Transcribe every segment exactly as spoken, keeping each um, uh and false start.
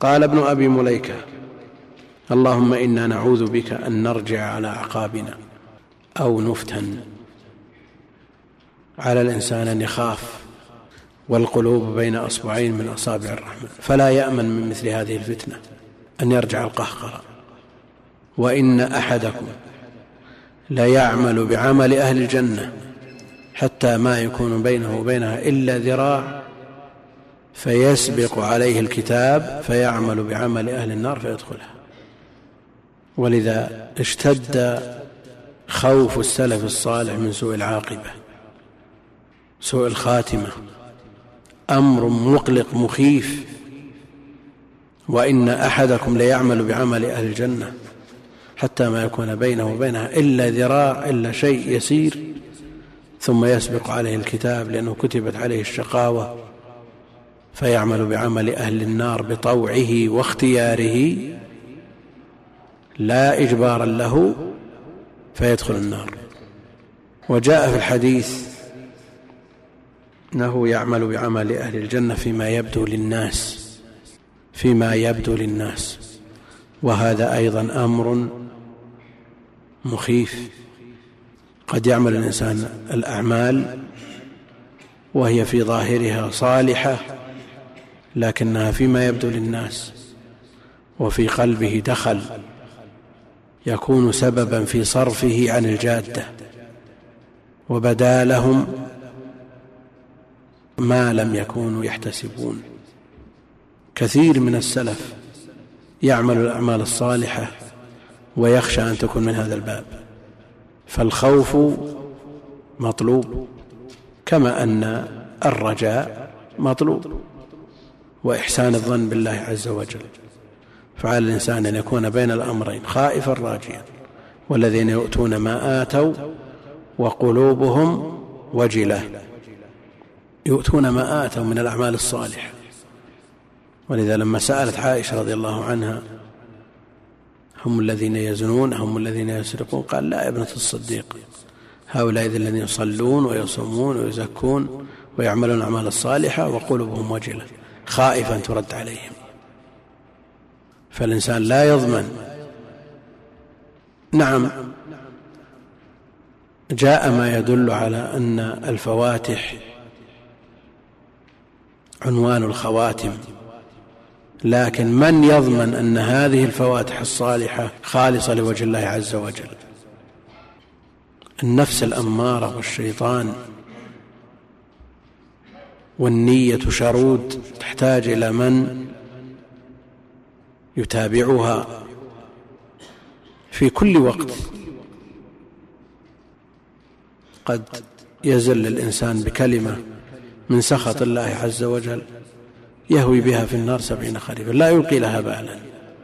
قال ابن أبي مليكة: اللهم إنا نعوذ بك أن نرجع على أعقابنا أو نفتن. على الإنسان أن يخاف والقلوب بين أصبعين من أصابع الرحمن، فلا يأمن من مثل هذه الفتنة أن يرجع القهقرة. وإن أحدكم ليعمل بعمل أهل الجنة حتى ما يكون بينه وبينها إلا ذراع فيسبق عليه الكتاب فيعمل بعمل أهل النار فيدخلها. ولذا اشتد خوف السلف الصالح من سوء العاقبة، سوء الخاتمة، أمر مقلق مخيف. وإن أحدكم ليعمل بعمل أهل الجنة حتى ما يكون بينه وبينها إلا ذراع، إلا شيء يسير، ثم يسبق عليه الكتاب لأنه كتبت عليه الشقاوة فيعمل بعمل أهل النار بطوعه واختياره لا إجبارا له فيدخل النار. وجاء في الحديث أنه يعمل بعمل أهل الجنة فيما يبدو للناس، فيما يبدو للناس، وهذا أيضا أمر مخيف. قد يعمل الإنسان الأعمال وهي في ظاهرها صالحة لكنها فيما يبدو للناس وفي قلبه دخل يكون سببا في صرفه عن الجادة، وبدا لهم ما لم يكونوا يحتسبون. كثير من السلف يعمل الأعمال الصالحة ويخشى أن تكون من هذا الباب، فالخوف مطلوب كما أن الرجاء مطلوب، وإحسان الظن بالله عز وجل. فعلى الإنسان أن يكون بين الأمرين خائفا راجيا. والذين يؤتون ما آتوا وقلوبهم وجلة، يؤتون ما آتوا من الأعمال الصالحة. ولذا لما سألت عائشة رضي الله عنها: هم الذين يزنون هم الذين يسرقون؟ قال: لا يا ابنة الصديق، هؤلاء الذين يصلون ويصومون ويزكون ويعملون الأعمال الصالحة وقلوبهم وجلة، خائفا ترد عليهم. فالإنسان لا يضمن. نعم، جاء ما يدل على أن الفواتح عنوان الخواتم، لكن من يضمن أن هذه الفواتح الصالحة خالصة لوجه الله عز وجل؟ النفس الأمارة والشيطان والنية شرود، تحتاج إلى من يتابعها في كل وقت. قد يزل الإنسان بكلمة من سخط الله عز وجل يهوي بها في النار سبعين خريفا لا يلقي لها بالا،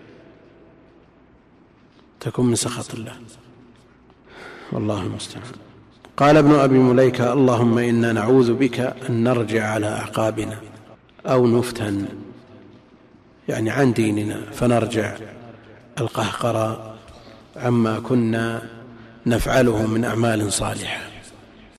تكون من سخط الله، والله المستعان. قال ابن أبي مليكة: اللهم إنا نعوذ بك أن نرجع على أعقابنا أو نفتن، يعني عن ديننا، فنرجع القهقرة عما كنا نفعله من أعمال صالحة.